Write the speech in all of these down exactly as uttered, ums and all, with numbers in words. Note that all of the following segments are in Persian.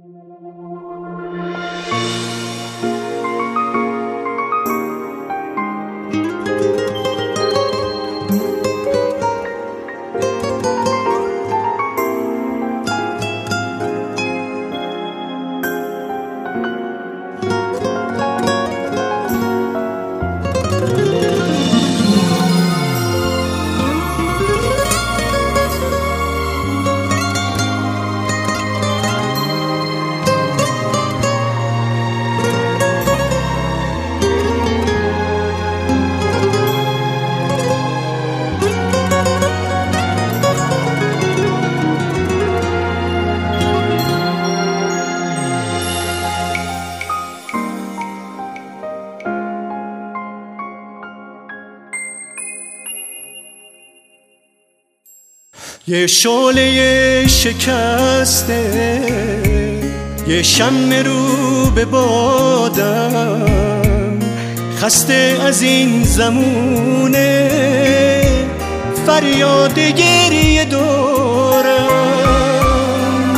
یه شعله شکسته، یه شمع رو به بادم، خسته از این زمونه فریاد گریه دارم.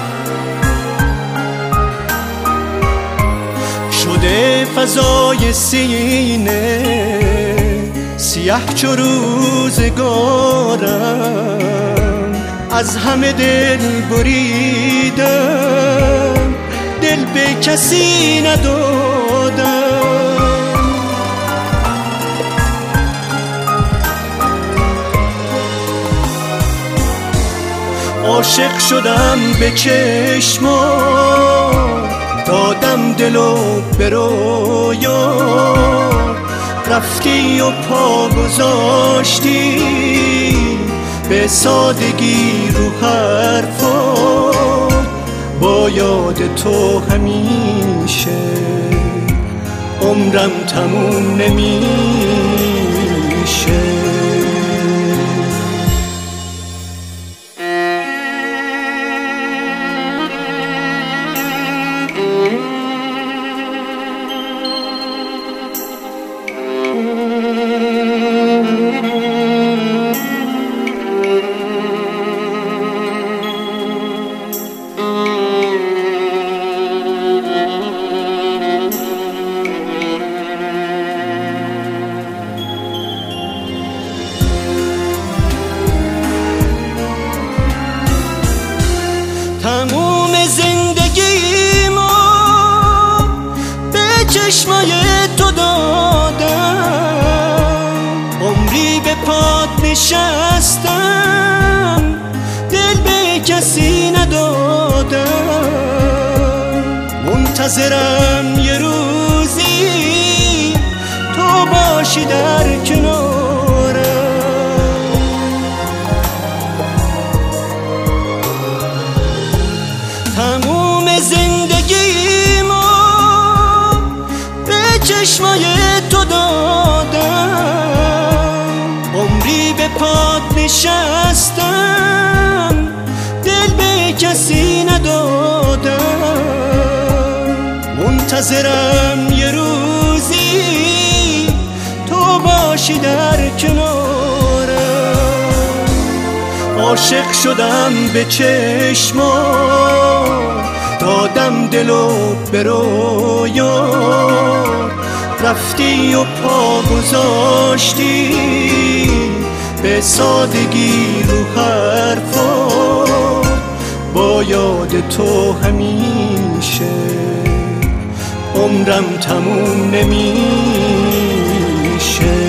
شده فضای سینه سیاه چو روزگارم، از همه دل بریدم، دل به کسی ندادم. عاشق شدم به چشمات، دادم دلو به رویا، رفتی و پا گذاشتی به سادگی رو حرفات. با یاد تو همیشه عمرم تموم نمیشه. تموم زندگیمو به چشمای تو دادم، عمری به پات نشستم، دل به کسی ندادم. منتظرم یه روزی تو باشی در کنارم. تموم زندگیمو به چشمای تو دادم، عمری به پات نشستم، دل به کسی ندادم. منتظرم یه روزی تو باشی در کنارم. عاشق شدم به چشمات، دادم دلو به رویا، رفتی و پا گذاشتی به سادگی رو حرفات. با یاد تو همیشه عمرم تموم نمیشه.